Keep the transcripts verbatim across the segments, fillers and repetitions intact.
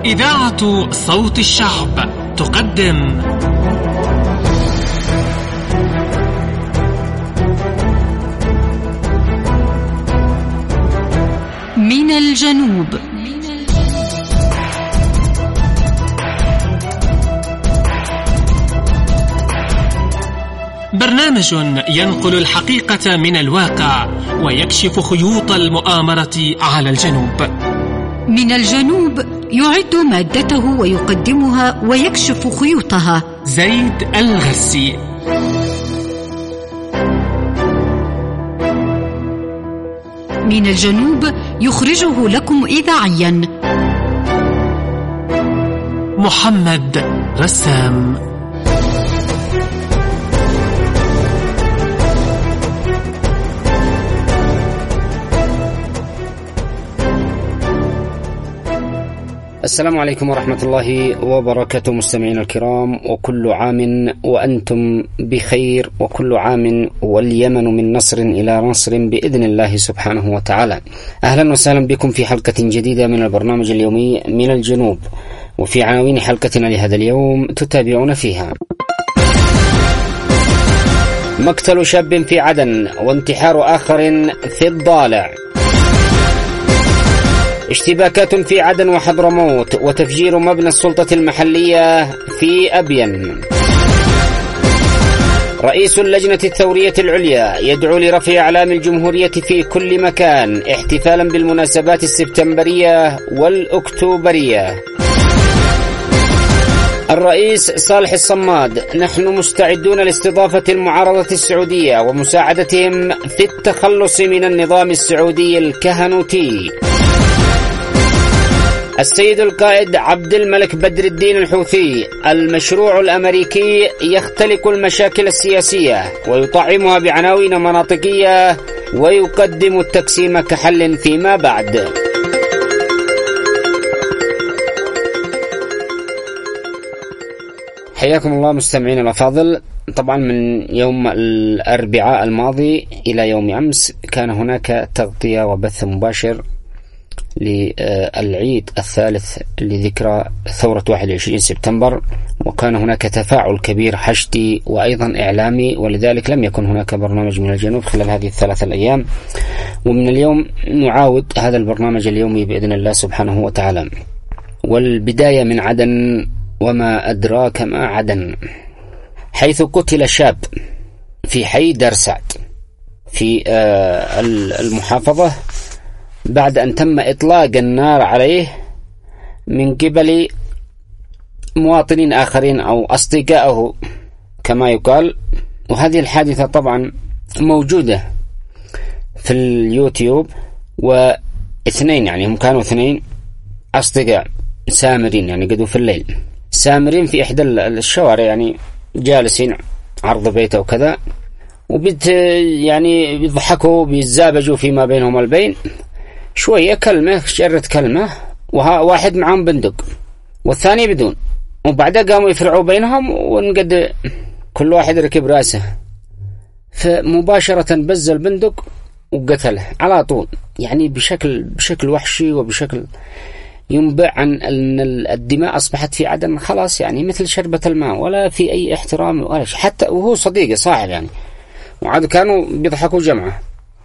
إذاعة صوت الشعب تقدم من الجنوب. برنامج ينقل الحقيقة من الواقع ويكشف خيوط المؤامرة على الجنوب. من الجنوب يعد مادته ويقدمها ويكشف خيوطها زيد الغسي. من الجنوب يخرجه لكم إذاعيا محمد رسام. السلام عليكم ورحمة الله وبركاته مستمعين الكرام، وكل عام وأنتم بخير، وكل عام واليمن من نصر إلى نصر بإذن الله سبحانه وتعالى. أهلا وسهلا بكم في حلقة جديدة من البرنامج اليومي من الجنوب، وفي عناوين حلقتنا لهذا اليوم تتابعون فيها: مقتل شاب في عدن وانتحار آخر في الضالع، اشتباكات في عدن وحضرموت، وتفجير مبنى السلطة المحلية في أبين. رئيس اللجنة الثورية العليا يدعو لرفع أعلام الجمهورية في كل مكان احتفالا بالمناسبات السبتمبرية والأكتوبرية. الرئيس صالح الصماد: نحن مستعدون لاستضافة المعارضة السعودية ومساعدتهم في التخلص من النظام السعودي الكهنوتي. السيد القائد عبد الملك بدر الدين الحوثي: المشروع الأمريكي يختلق المشاكل السياسية ويطعمها بعناوين مناطقية ويقدم التقسيم كحل فيما بعد. حياكم الله مستمعين الأفاضل. طبعا من يوم الأربعاء الماضي إلى يوم أمس كان هناك تغطية وبث مباشر للعيد الثالث لذكرى ثورة واحد وعشرين سبتمبر، وكان هناك تفاعل كبير حشدي وأيضا إعلامي، ولذلك لم يكن هناك برنامج من الجنوب خلال هذه الثلاثة الأيام. ومن اليوم نعاود هذا البرنامج اليومي بإذن الله سبحانه وتعالى. والبداية من عدن، وما أدراك ما عدن، حيث قتل شاب في حي درسعد في المحافظة بعد أن تم إطلاق النار عليه من قبل مواطنين آخرين أو أصدقائه كما يقال. وهذه الحادثة طبعا موجودة في اليوتيوب، واثنين يعني هم كانوا اثنين أصدقاء سامرين، يعني قدوا في الليل سامرين في إحدى الشوارع، يعني جالسين عرض بيته وكذا، وبت يعني بيضحكوا بيتزابجوا فيما بينهم البين. شوية كلمة جرت كلمة، وواحد معهم بندق والثاني بدون، وبعدها قاموا يفرعوا بينهم، ونقد كل واحد ركب راسه، فمباشرة بز البندق وقتله على طول، يعني بشكل بشكل وحشي وبشكل ينبع عن أن الدماء أصبحت في عدن خلاص يعني مثل شربة الماء، ولا في أي احترام ولا شيء، حتى وهو صديقه صاحب يعني، وعاد كانوا بيضحكوا جمعه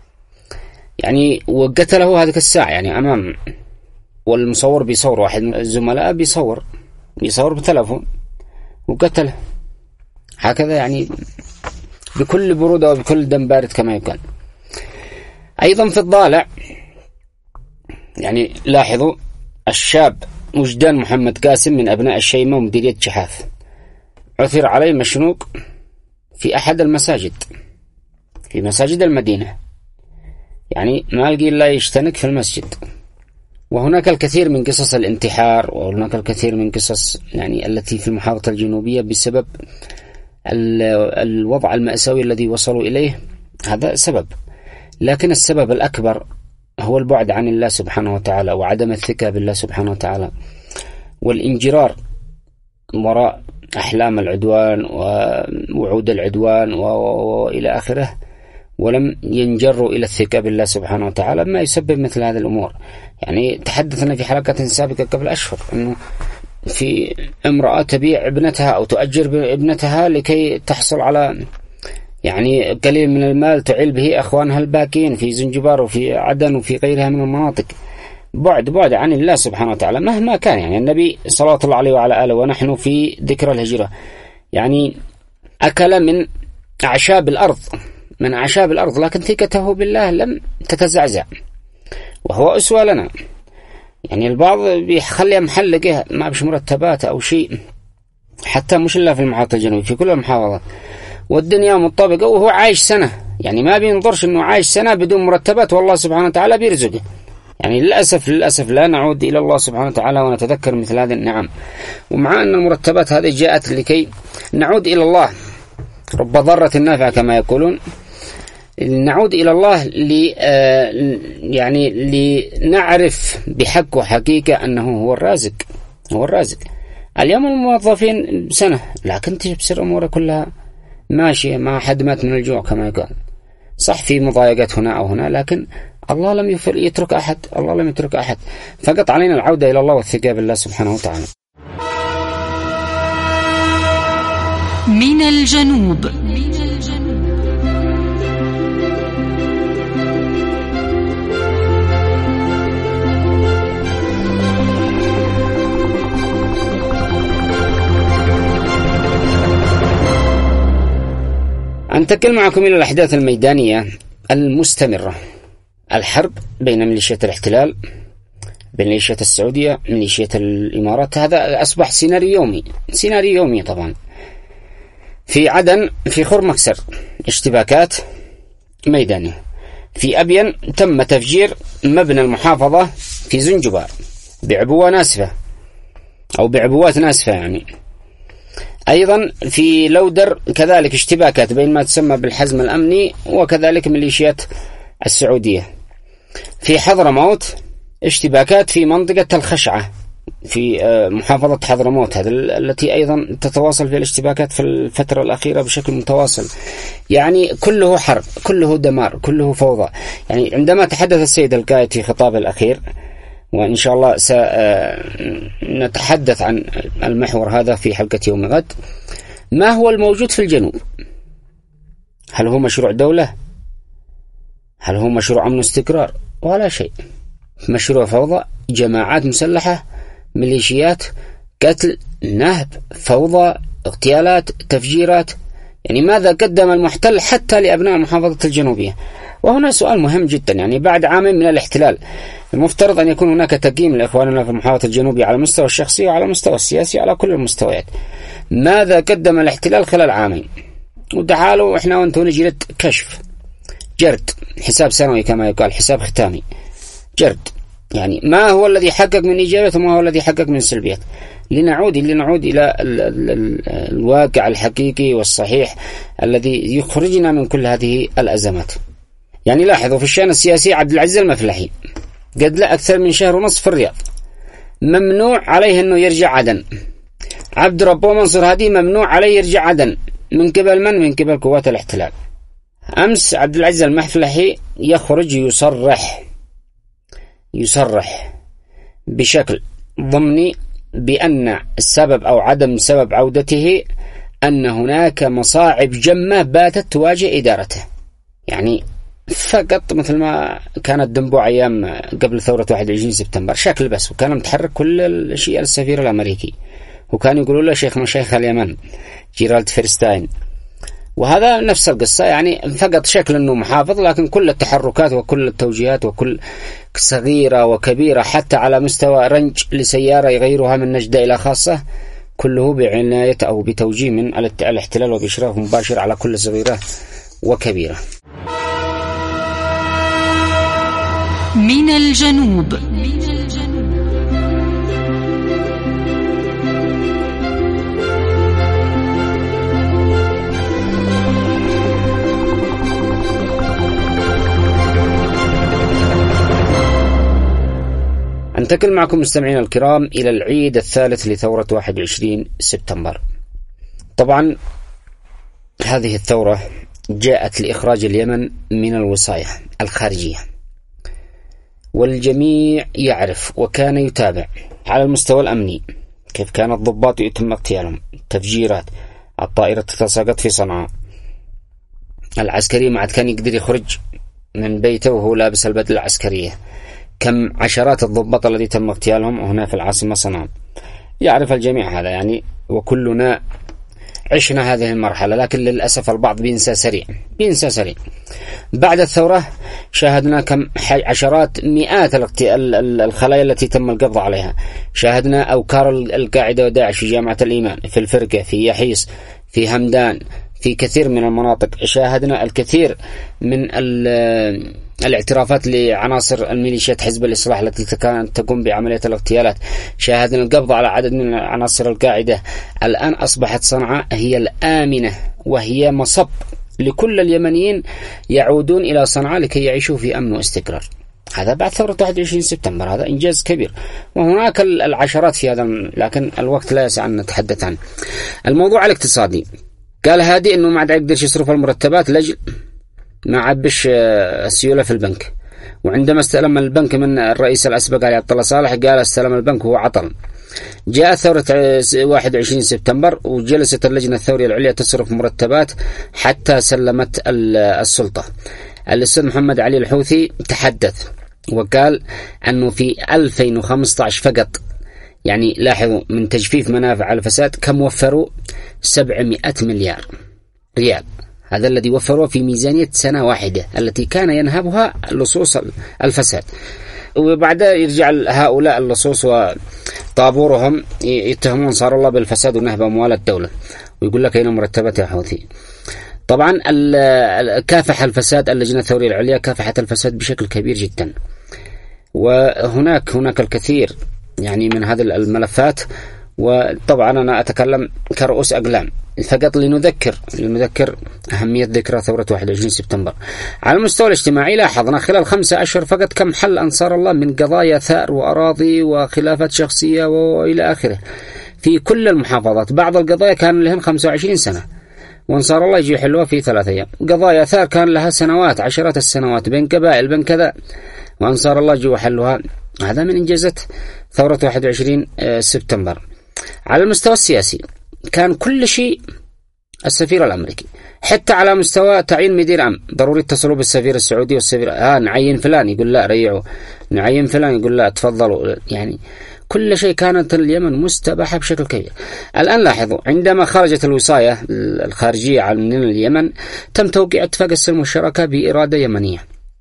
يعني. وقتله هذيك الساعة يعني أمام، والمصور بيصور، واحد من الزملاء بيصور بيصور بتلفون وقتله هكذا، يعني بكل برودة وبكل دم بارد كما يقال. أيضا في الضالع يعني لاحظوا الشاب وجدان محمد قاسم من أبناء الشيمة ومديرية جحاف عثر عليه مشنوق في أحد المساجد في مساجد المدينة، يعني ما لقي إلا يشتنك في المسجد. وهناك الكثير من قصص الانتحار، وهناك الكثير من قصص يعني التي في المحافظة الجنوبية بسبب الوضع المأساوي الذي وصلوا إليه، هذا سبب. لكن السبب الأكبر هو البعد عن الله سبحانه وتعالى، وعدم الثقة بالله سبحانه وتعالى، والانجرار وراء أحلام العدوان ووعود العدوان وإلى آخره، ولم ينجروا إلى الثقة بالله سبحانه وتعالى، ما يسبب مثل هذه الأمور. يعني تحدثنا في حلقة سابقة قبل أشهر أنه في امرأة تبيع ابنتها أو تؤجر ابنتها لكي تحصل على يعني قليل من المال تعيل به أخوانها الباقين في زنجبار وفي عدن وفي غيرها من المناطق. بعد بعد عن الله سبحانه وتعالى مهما كان. يعني النبي صلى الله عليه وعلى آله ونحن في ذكرى الهجرة يعني أكل من أعشاب الأرض من أعشاب الأرض، لكن ثقته بالله لم تتزعزع، وهو أسوة لنا. يعني البعض بيخلي محلقه ما بش مرتبات أو شيء، حتى مش إلا في المحافظة الجنوبية، في كل المحافظات، والدنيا مطبقة وهو عايش سنة. يعني ما بينظرش أنه عايش سنة بدون مرتبات والله سبحانه وتعالى بيرزقه. يعني للأسف للأسف لا نعود إلى الله سبحانه وتعالى ونتذكر مثل هذه النعم، ومع أن المرتبات هذه جاءت لكي نعود إلى الله، رب ضارة نافعة كما يقولون، نعود إلى الله ل يعني لنعرف بحق وحقيقة أنه هو الرازق هو الرازق. اليوم الموظفين سنة لكن تبصر أموره كلها ماشية، ما حد مات من الجوع كما يقال. صح في مضايقات هنا أو هنا، لكن الله لم يترك أحد الله لم يترك أحد. فقط علينا العودة إلى الله والثقة بالله سبحانه وتعالى. من الجنوب. أنتقل معكم إلى الأحداث الميدانية المستمرة. الحرب بين ميليشيات الاحتلال، بين ميليشيات السعودية، ميليشيات الإمارات، هذا أصبح سيناريو يومي سيناريو يومي طبعا. في عدن في خور مكسر اشتباكات ميدانية. في أبين تم تفجير مبنى المحافظة في زنجبار بعبوة ناسفة أو بعبوات ناسفة. يعني أيضا في لودر كذلك اشتباكات بين ما تسمى بالحزم الأمني وكذلك ميليشيات السعودية. في حضرموت اشتباكات في منطقة الخشعة في محافظة حضرموت، هذا التي أيضا تتواصل في الاشتباكات في الفترة الأخيرة بشكل متواصل. يعني كله حرب، كله دمار، كله فوضى. يعني عندما تحدث السيد القائد في خطابه الأخير، وإن شاء الله سنتحدث عن المحور هذا في حلقة يوم غد، ما هو الموجود في الجنوب؟ هل هو مشروع دولة؟ هل هو مشروع أمن واستقرار؟ ولا شيء. مشروع فوضى، جماعات مسلحة، ميليشيات، قتل، نهب، فوضى، اغتيالات، تفجيرات. يعني ماذا قدم المحتل حتى لأبناء المحافظة الجنوبية؟ وهنا سؤال مهم جدا. يعني بعد عامين من الاحتلال المفترض أن يكون هناك تقييم لإخواننا في المحافظة الجنوبية على المستوى الشخصي وعلى المستوى السياسي على كل المستويات. ماذا قدم الاحتلال خلال عامين؟ وتعالوا إحنا وأنتم نجرد كشف جرد، حساب سنوي كما يقال، حساب ختامي جرد. يعني ما هو الذي حقق من إيجابيات وما هو الذي حقق من سلبيات، لنعود لنعود إلى ال ال ال الواقع الحقيقي والصحيح الذي يخرجنا من كل هذه الأزمات. يعني لاحظوا في الشأن السياسي عبد العزيز المفلحي قد لا أكثر من شهر ونصف في الرياض، ممنوع عليه أنه يرجع عدن. عبد ربه منصور هادي ممنوع عليه يرجع عدن. من قبل من؟ من قبل قوات الاحتلال. أمس عبد العزيز المفلحي يخرج يصرح يصرح بشكل ضمني بأن السبب أو عدم سبب عودته أن هناك مصاعب جمة باتت تواجه إدارته. يعني فقط مثل ما كانت دنبو أيام قبل ثورة واحد وعشرين سبتمبر، شكل بس، وكان متحرك كل الشيء السفير الأمريكي، وكان يقولوا له شيخ مشايخ اليمن جيرالد فيرستاين، وهذا نفس القصة. يعني فقط شكل أنه محافظ، لكن كل التحركات وكل التوجيهات وكل صغيرة وكبيرة حتى على مستوى رنج لسيارة يغيرها من نجدة إلى خاصة، كله بعناية أو بتوجيه من الاحتلال وبإشراف مباشر على كل صغيرة وكبيرة. من الجنوب. أنتقل معكم مستمعين الكرام إلى العيد الثالث لثورة واحد وعشرين سبتمبر. طبعا هذه الثورة جاءت لإخراج اليمن من الوصاية الخارجية، والجميع يعرف وكان يتابع على المستوى الأمني كيف كان الضباط يتم اغتيالهم، تفجيرات، الطائرة تتساقط في صنعاء، العسكري ما عاد كان يقدر يخرج من بيته وهو لابس البدلة العسكرية، كم عشرات الضباط الذي تم اغتيالهم هنا في العاصمة صنعاء. يعرف الجميع هذا يعني، وكلنا عشنا هذه المرحلة، لكن للأسف البعض بينسى سريع بينسى سريع. بعد الثورة شاهدنا كم عشرات مئات الخلايا التي تم القبض عليها، شاهدنا أوكار القاعدة وداعش في جامعة الإيمان، في الفرقة، في يحيص، في همدان، في كثير من المناطق. شاهدنا الكثير من الاعترافات لعناصر الميليشيات حزب الإصلاح التي كانت تقوم بعملية الاغتيالات. شاهدنا القبض على عدد من عناصر القاعدة. الآن أصبحت صنعاء هي الآمنة، وهي مصب لكل اليمنيين يعودون إلى صنعاء لكي يعيشوا في أمن واستقرار. هذا بعد ثورة واحد وعشرين سبتمبر، هذا إنجاز كبير، وهناك العشرات في هذا، لكن الوقت لا يسع أن نتحدث عنه. الموضوع الاقتصادي، قال هادي إنه ما عاد يقدرش يصرف المرتبات لجل ما عبش السيولة في البنك. وعندما استلم البنك من الرئيس الأسبق علي عبد الله صالح قال استلم البنك وهو عطل. جاء ثورة واحد وعشرين سبتمبر وجلست اللجنة الثورية العليا تصرف مرتبات حتى سلمت السلطة. الأستاذ محمد علي الحوثي تحدث وقال أنه في ألفين وخمسة عشر فقط، يعني لاحظوا من تجفيف منافع الفساد كم وفروا؟ سبعمائة مليار ريال. هذا الذي وفروه في ميزانية سنة واحدة التي كان ينهبها لصوص الفساد. وبعد يرجع هؤلاء اللصوص وطابورهم يتهمون صار الله بالفساد ونهب أموال الدولة، ويقول لك أين مرتبات يا حوثي. طبعا كافح الفساد، اللجنة الثورية العليا كافحت الفساد بشكل كبير جدا، وهناك هناك الكثير يعني من هذه الملفات. وطبعا أنا أتكلم كرؤوس أقلام فقط لنذكر لنذكر أهمية ذكرى ثورة واحد وعشرين سبتمبر. على المستوى الاجتماعي لاحظنا خلال خمسة أشهر فقط كم حل أنصار الله من قضايا ثأر وأراضي وخلافات شخصية وإلى آخره في كل المحافظات. بعض القضايا كان لهم خمسة وعشرين سنة وأنصار الله يجي يحلوها في ثلاثة أيام. قضايا ثأر كان لها سنوات، عشرات السنوات بين قبائل بين كذا، وأنصار الله يجي يحلوها. هذا من إنجازات ثورة واحد وعشرين سبتمبر. على المستوى السياسي كان كل شيء السفير الأمريكي، حتى على مستوى تعيين مدير أمن ضروري اتصلوا بالسفير السعودي والسفير آه نعين فلان يقول لا ريعوا، نعين فلان يقول لا تفضلوا. يعني كل شيء كانت اليمن مستباحة بشكل كبير. الآن لاحظوا عندما خرجت الوصاية الخارجية عن اليمن تم توقيع اتفاق السلم والشراكة بإرادة يمنية،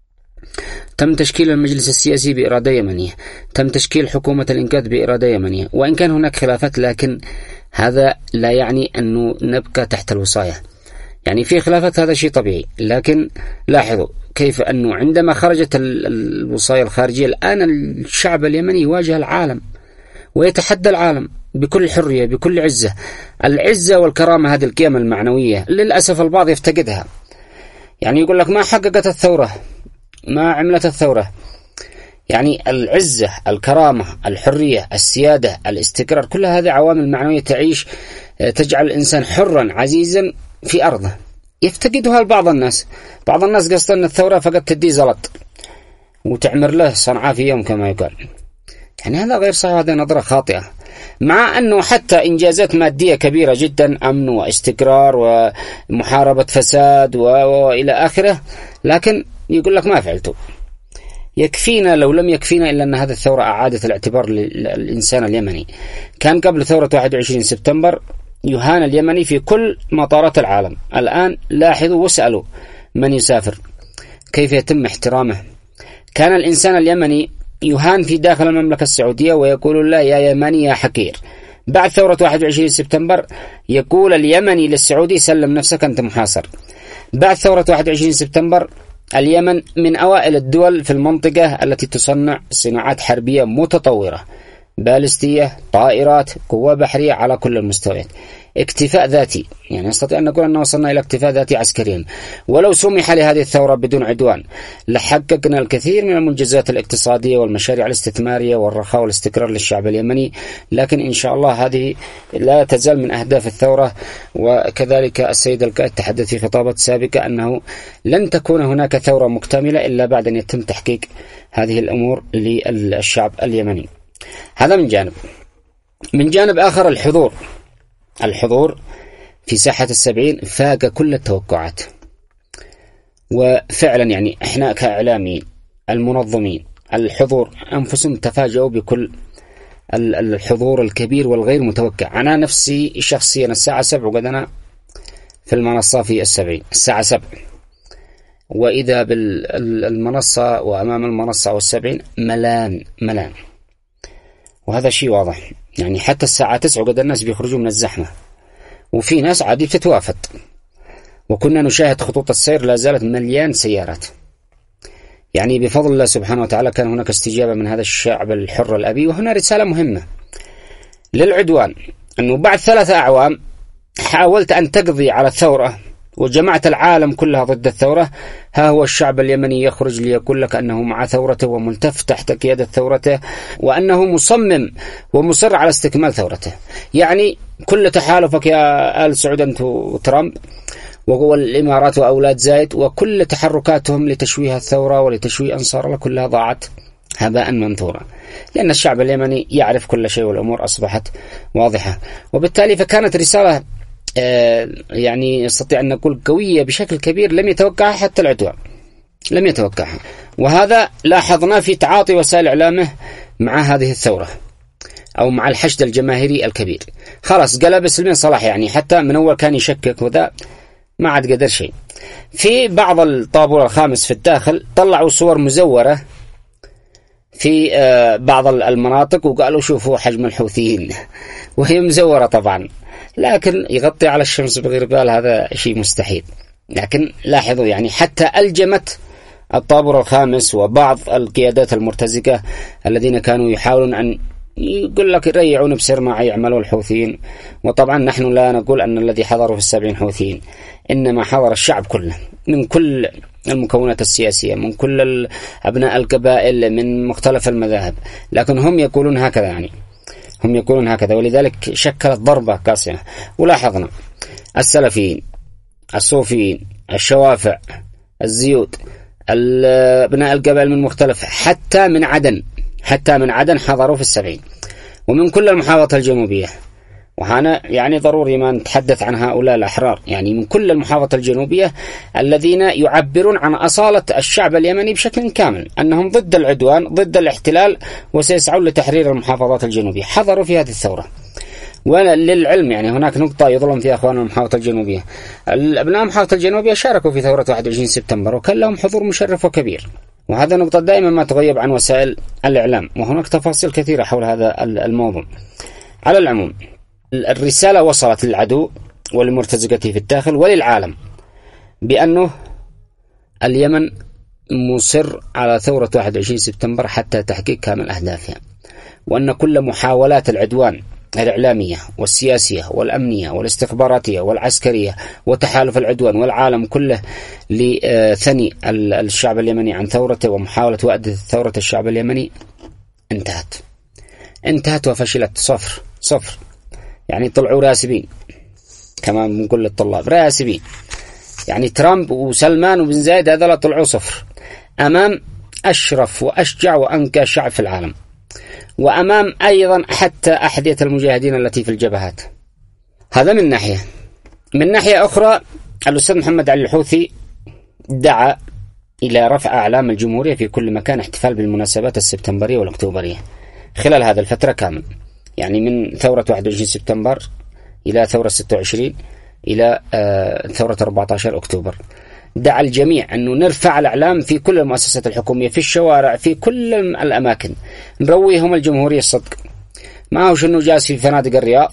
تم تشكيل المجلس السياسي بإرادة يمنية، تم تشكيل حكومة الإنقاذ بإرادة يمنية. وإن كان هناك خلافات لكن هذا لا يعني أنه نبقى تحت الوصاية، يعني في خلافات هذا شيء طبيعي. لكن لاحظوا كيف أنه عندما خرجت الوصاية الخارجية الآن الشعب اليمني يواجه العالم ويتحدى العالم بكل حرية بكل عزة. العزة والكرامة هذه القيم المعنوية للأسف البعض يفتقدها، يعني يقول لك ما حققت الثورة، ما عملت الثورة. يعني العزة، الكرامة، الحرية، السيادة، الاستقرار، كل هذه عوامل معنوية تعيش تجعل الإنسان حرا عزيزا في أرضه، يفتقدها بعض الناس. بعض الناس قصد أن الثورة فقط تدي زلط وتعمر له صنعاء في يوم كما يقال. يعني هذا غير صحيح، هذا نظرة خاطئة. مع أنه حتى إنجازات مادية كبيرة جدا، أمن واستقرار ومحاربة فساد وإلى آخره، لكن يقول لك ما فعلته. يكفينا لو لم يكفينا إلا أن هذه الثورة أعادت الاعتبار للإنسان اليمني. كان قبل ثورة واحد وعشرين سبتمبر يهان اليمني في كل مطارات العالم. الآن لاحظوا واسألوا من يسافر كيف يتم احترامه. كان الإنسان اليمني يهان في داخل المملكة السعودية ويقول لا يا يمني يا حقير. بعد ثورة واحد وعشرين سبتمبر يقول اليمني للسعودي سلم نفسك أنت محاصر. بعد ثورة واحد وعشرين سبتمبر اليمن من أوائل الدول في المنطقة التي تصنع صناعات حربية متطورة، بالستية، طائرات، قوة بحرية على كل المستويات. اكتفاء ذاتي، يعني نستطيع أن نقول أن وصلنا إلى اكتفاء ذاتي عسكريا. ولو سمح لهذه الثورة بدون عدوان لحققنا الكثير من المنجزات الاقتصادية والمشاريع الاستثمارية والرخاء والاستقرار للشعب اليمني، لكن إن شاء الله هذه لا تزال من أهداف الثورة. وكذلك السيد القائد تحدث في خطابات سابقة أنه لن تكون هناك ثورة مكتملة إلا بعد أن يتم تحقيق هذه الأمور للشعب اليمني. هذا من جانب. من جانب آخر الحضور الحضور في ساحة السبعين فاق كل التوقعات، وفعلا يعني احنا كإعلاميين المنظمين الحضور أنفسهم تفاجؤوا بكل الحضور الكبير والغير متوقع. أنا نفسي شخصيا الساعة سبع وقد أنا في المنصة في السبعين الساعة سبع، وإذا بالمنصة وأمام المنصة والسبعين ملان ملان، وهذا شيء واضح. يعني حتى الساعة تسعة وقد الناس بيخرجوا من الزحمة، وفي ناس عادي بتتوافد، وكنا نشاهد خطوط السير لا زالت مليان سيارات. يعني بفضل الله سبحانه وتعالى كان هناك استجابة من هذا الشعب الحر الأبي. وهنا رسالة مهمة للعدوان، أنه بعد ثلاثة أعوام حاولت أن تقضي على الثورة وجمعت العالم كلها ضد الثورة، ها هو الشعب اليمني يخرج ليقول لك أنه مع ثورته وملتف تحت قيادة ثورته، وأنه مصمم ومصر على استكمال ثورته. يعني كل تحالفك يا آل سعود أنت وترامب والإمارات وأولاد زايد وكل تحركاتهم لتشويه الثورة ولتشويه أنصار الله كلها ضاعت هباء منثورا، لأن الشعب اليمني يعرف كل شيء والأمور أصبحت واضحة. وبالتالي فكانت رسالة آه يعني نستطيع أن نقول قوية بشكل كبير لم يتوقعها حتى العدوان، لم يتوقعها. وهذا لاحظنا في تعاطي وسائل إعلامه مع هذه الثورة أو مع الحشد الجماهيري الكبير. خلاص قلب سلمين صلاح، يعني حتى من أول كان يشكك وذا ما عاد قدر شيء. في بعض الطابور الخامس في الداخل طلعوا صور مزورة في بعض المناطق وقالوا شوفوا حجم الحوثيين، وهي مزورة طبعا، لكن يغطي على الشمس بغير بال هذا شيء مستحيل. لكن لاحظوا يعني حتى ألجمت الطابور الخامس وبعض القيادات المرتزقة الذين كانوا يحاولون أن يقول لك يريعون بسر ما يعملوا الحوثيين. وطبعا نحن لا نقول أن الذي حضروا في السبعين حوثيين، إنما حضر الشعب كله من كل المكونات السياسية، من كل أبناء القبائل، من مختلف المذاهب، لكن هم يقولون هكذا، يعني هم يقولون هكذا، ولذلك شكلت ضربة قاسية. ولاحظنا السلفيين، الصوفيين، الشوافع، الزيود، أبناء القبائل من مختلف، حتى من عدن حتى من عدن حضروا في السبعين، ومن كل المحافظة الجنوبية. وهنا يعني ضروري ما نتحدث عن هؤلاء الأحرار، يعني من كل المحافظة الجنوبية الذين يعبرون عن أصالة الشعب اليمني بشكل كامل، أنهم ضد العدوان ضد الاحتلال وسيسعون لتحرير المحافظات الجنوبية، حضروا في هذه الثورة. وللعلم يعني هناك نقطة يظلم فيها أخواننا المحافظة الجنوبية، الأبناء المحافظة الجنوبية شاركوا في ثورة واحد وعشرين سبتمبر وكان لهم حضور مشرف وكبير، وهذا نقطة دائما ما تغيب عن وسائل الإعلام، وهناك تفاصيل كثيرة حول هذا الموضوع. على العموم الرسالة وصلت للعدو ولمرتزقته في الداخل وللعالم بأنه اليمن مصر على ثورة واحد وعشرين سبتمبر حتى تحقيق كامل أهدافها، وأن كل محاولات العدوان الإعلامية والسياسية والأمنية والاستخباراتية والعسكرية وتحالف العدوان والعالم كله لثني الشعب اليمني عن ثورته ومحاولة وأد ثورة الشعب اليمني انتهت انتهت وفشلت. صفر صفر، يعني طلعوا راسبين كما بنقول للطلاب، راسبين. يعني ترامب وسلمان وبن زايد هذا طلعوا صفر أمام أشرف وأشجع وأنقى شعب في العالم، وأمام أيضا حتى أحذية المجاهدين التي في الجبهات. هذا من ناحية. من ناحية أخرى الأستاذ محمد علي الحوثي دعا إلى رفع أعلام الجمهورية في كل مكان، احتفال بالمناسبات السبتمبرية والأكتوبرية خلال هذا الفترة كامل، يعني من ثورة واحد وعشرين سبتمبر إلى ثورة ستة وعشرين إلى ثورة أربعة عشر أكتوبر. دعا الجميع أنه نرفع الأعلام في كل المؤسسات الحكومية، في الشوارع، في كل الأماكن، نرويهم الجمهورية الصدق. ما هو شنو جالس في فنادق الرياض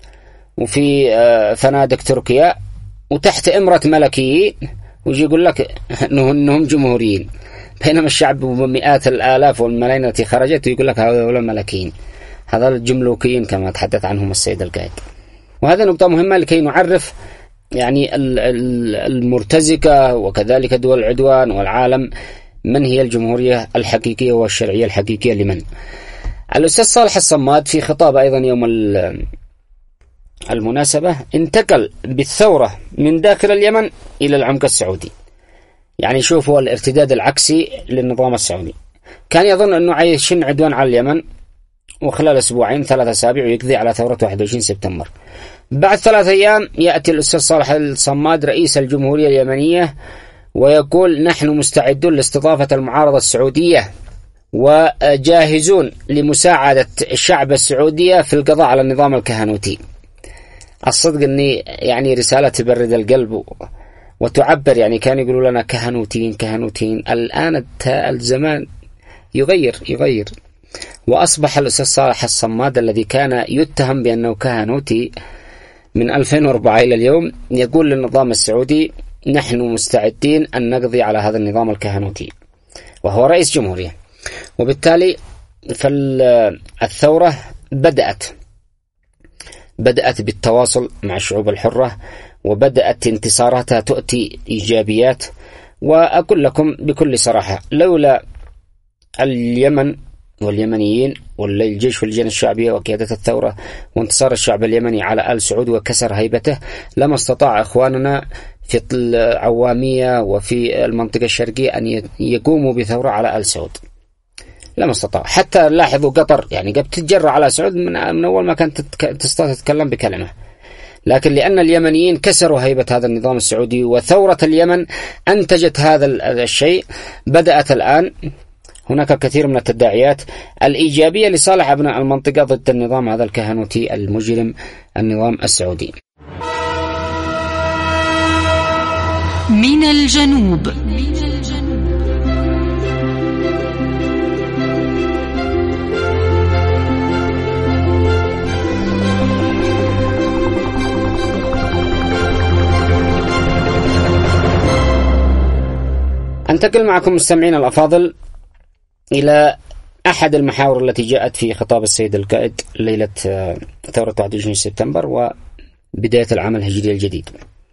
وفي فنادق تركيا وتحت إمرة ملكيين ويجي يقول لك أنهم جمهوريين، بينما الشعب بمئات الآلاف والملايين التي خرجت ويقول لك هؤلاء ملكيين. هذا الجملوكيين كما تحدث عنهم السيد القائد. وهذا نقطة مهمة لكي نعرف يعني المرتزقة وكذلك دول العدوان والعالم من هي الجمهورية الحقيقية والشرعية الحقيقية لمن. الأستاذ صالح الصماد في خطاب أيضا يوم المناسبة انتقل بالثورة من داخل اليمن إلى العمق السعودي. يعني شوفوا الارتداد العكسي للنظام السعودي. كان يظن أنه عايشين عدوان على اليمن وخلال أسبوعين ثلاثة أسابيع ويقضي على ثورة واحد وعشرين سبتمبر. بعد ثلاثة أيام يأتي الأستاذ صالح الصماد رئيس الجمهورية اليمنية ويقول نحن مستعدون لاستضافة المعارضة السعودية وجاهزون لمساعدة الشعب السعودية في القضاء على النظام الكهنوتي. الصدق أني يعني رسالة تبرد القلب وتعبر. يعني كانوا يقولوا لنا كهنوتين كهنوتين، الآن الزمان يغير يغير وأصبح الأستاذ صالح الصماد الذي كان يتهم بأنه كهنوتي من ألفين وأربعة إلى اليوم يقول للنظام السعودي نحن مستعدين أن نقضي على هذا النظام الكهنوتي، وهو رئيس جمهورية. وبالتالي فالثورة بدأت بدأت بالتواصل مع الشعوب الحرة وبدأت انتصاراتها تؤتي إيجابيات. وأقول لكم بكل صراحة لولا اليمن واليمنيين والجيش واللجان الشعبية وقيادة الثورة وانتصار الشعب اليمني على آل سعود وكسر هيبته لما استطاع إخواننا في العوامية وفي المنطقة الشرقية أن يقوموا بثورة على آل سعود. لما استطاع. حتى لاحظوا قطر يعني قد تتجرع على سعود من أول ما كانت تستطيع تتكلم بكلمة، لكن لأن اليمنيين كسروا هيبة هذا النظام السعودي وثورة اليمن أنتجت هذا الشيء، بدأت الآن هناك الكثير من التداعيات الإيجابية لصالح أبناء المنطقة ضد النظام هذا الكهنوتي المجرم النظام السعودي. من الجنوب. أنتقل معكم مستمعين الأفاضل إلى أحد المحاور التي جاءت في خطاب السيد القائد ليلة ثورة واحد وعشرين سبتمبر وبداية العام الهجري الجديد،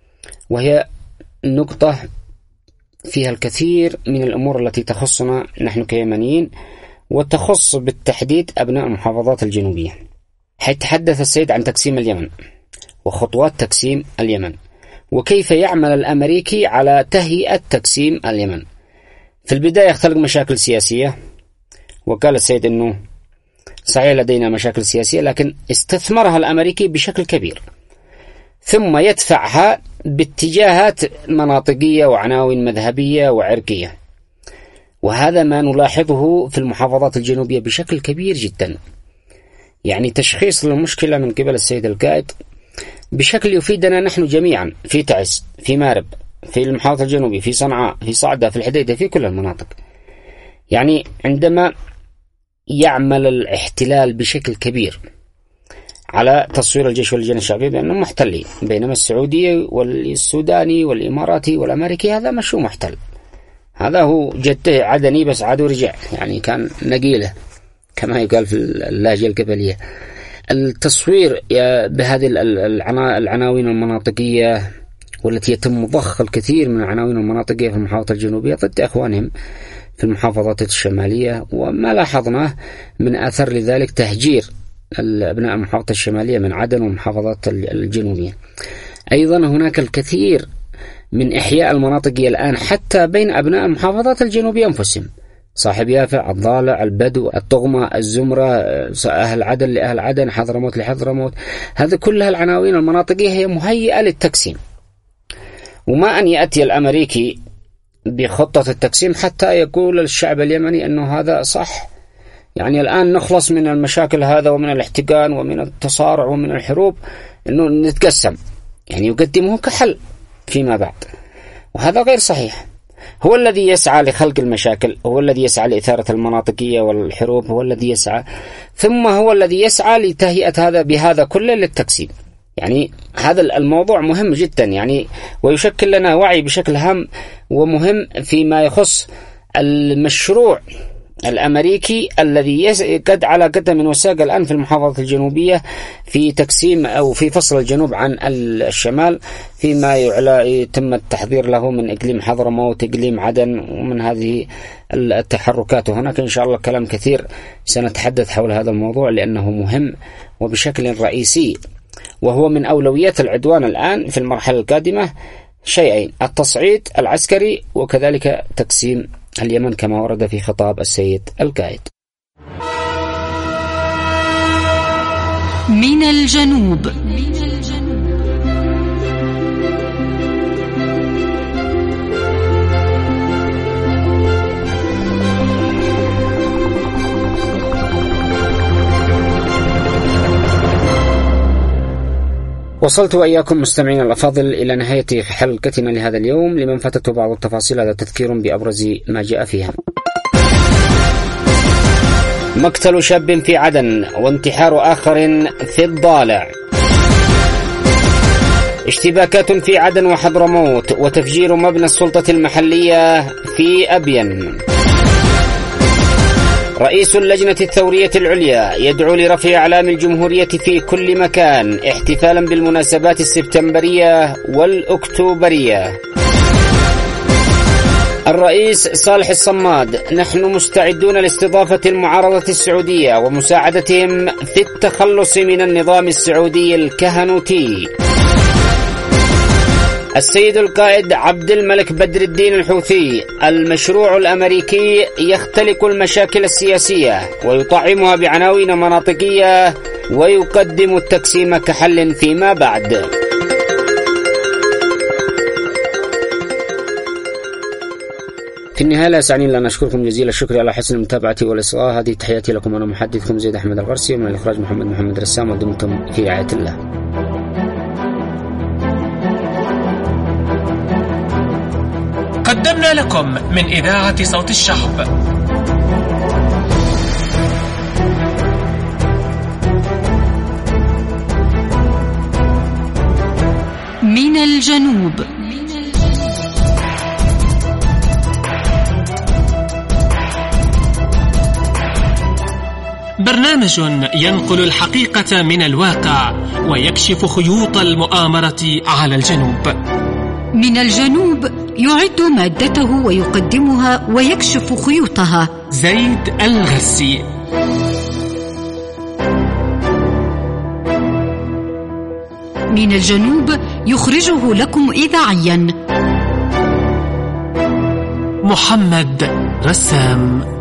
وهي نقطة فيها الكثير من الأمور التي تخصنا نحن كيمنيين وتخص بالتحديد أبناء المحافظات الجنوبية. حيث تحدث السيد عن تقسيم اليمن وخطوات تقسيم اليمن وكيف يعمل الأمريكي على تهيئة تقسيم اليمن. في البداية يختلق مشاكل سياسية، وقال السيد أنه صحيح لدينا مشاكل سياسية لكن استثمرها الأمريكي بشكل كبير، ثم يدفعها باتجاهات مناطقية وعناوين مذهبية وعرقية. وهذا ما نلاحظه في المحافظات الجنوبية بشكل كبير جدا. يعني تشخيص للمشكلة من قبل السيد القائد بشكل يفيدنا نحن جميعا في تعز، في مارب، في المحافظة الجنوبية، في صنعاء، في صعدة، في الحديدة، في كل المناطق. يعني عندما يعمل الاحتلال بشكل كبير على تصوير الجيش واللجان الشعبية بأنهم محتلين، بينما السعودي والسوداني والإماراتي والأمريكي هذا مشروع محتل، هذا هو جده عدني بس عاد ورجع، يعني كان نقيله كما يقال في اللهجة القبلية. التصوير بهذه العناوين المناطقية والتي يتم ضخ الكثير من العناوين المناطقية في المحافظة الجنوبية ضد إخوانهم في المحافظات الشمالية، وما لاحظناه من أثر لذلك تهجير أبناء المحافظة الشمالية من عدن والمحافظات الجنوبية. أيضا هناك الكثير من إحياء المناطقية الآن حتى بين أبناء المحافظات الجنوبية أنفسهم، صاحب يافع، الضالع، البدو، الطغمة، الزمرة، أهل عدن لأهل عدن، حضرموت لحضرموت، هذه كلها العناوين المناطقية هي مهيئة للتقسيم. وما أن يأتي الأمريكي بخطة التقسيم حتى يقول الشعب اليمني أنه هذا صح، يعني الآن نخلص من المشاكل هذا ومن الاحتقان ومن التصارع ومن الحروب أنه نتقسم، يعني يقدمه كحل فيما بعد، وهذا غير صحيح. هو الذي يسعى لخلق المشاكل، هو الذي يسعى لإثارة المناطقية والحروب، هو الذي يسعى، ثم هو الذي يسعى لتهيئة هذا بهذا كله للتقسيم. يعني هذا الموضوع مهم جدا، يعني ويشكل لنا وعي بشكل هام ومهم فيما يخص المشروع الأمريكي الذي قد على قدم وساق الآن في المحافظة الجنوبية في تقسيم أو في فصل الجنوب عن الشمال، فيما يتم التحضير له من إقليم حضرموت، إقليم عدن، ومن هذه التحركات. وهناك إن شاء الله كلام كثير سنتحدث حول هذا الموضوع لأنه مهم وبشكل رئيسي، وهو من أولويات العدوان الآن في المرحلة القادمة شيئين: التصعيد العسكري وكذلك تقسيم اليمن كما ورد في خطاب السيد القائد. من الجنوب. وصلت وإياكم مستمعين الأفاضل إلى نهاية حلقتنا لهذا اليوم. لمن فاتته بعض التفاصيل هذا تذكير بأبرز ما جاء فيها: مقتل شاب في عدن وانتحار آخر في الضالع، اشتباكات في عدن وحضرموت وتفجير مبنى السلطة المحلية في أبين، رئيس اللجنة الثورية العليا يدعو لرفع أعلام الجمهورية في كل مكان احتفالا بالمناسبات السبتمبرية والأكتوبرية، الرئيس صالح الصماد: نحن مستعدون لاستضافة المعارضة السعودية ومساعدتهم في التخلص من النظام السعودي الكهنوتي، السيد القائد عبد الملك بدر الدين الحوثي: المشروع الأمريكي يختلق المشاكل السياسية ويطعمها بعناوين مناطقية ويقدم التقسيم كحل فيما بعد. في النهاية لا يسعني إلا أن أشكركم جزيل الشكر على حسن المتابعة والإصغاء. هذه تحياتي لكم، أنا محدثكم زيد أحمد الغرسي، ومن الإخراج محمد محمد رسام، ودمتم في رعاية الله. قدمنا لكم من إذاعة صوت الشعب من الجنوب. برنامج ينقل الحقيقة من الواقع ويكشف خيوط المؤامرة على الجنوب. من الجنوب يعد مادته ويقدمها ويكشف خيوطها زيد الغرسي. من الجنوب يخرجه لكم إذاعيا محمد رسام.